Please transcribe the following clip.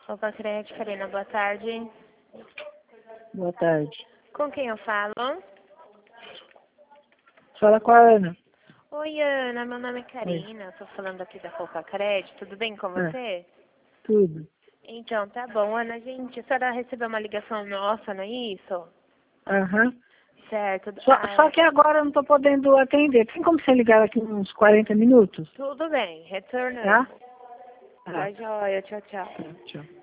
Opa, Crédito, Karina, boa tarde. Boa tarde. Com quem eu falo? Fala com a Ana. Oi, Ana, meu nome é Karina, estou falando aqui da Copa Crédito, tudo bem com você? Tudo. Então, tá bom, Ana, gente, a senhora recebeu uma ligação nossa, não é isso? Aham. Certo. Só que agora eu não estou podendo atender. Tem como você ligar aqui uns 40 minutos? Tudo bem, retornando. Tá? Tá joia, tchau, tchau. Tchau.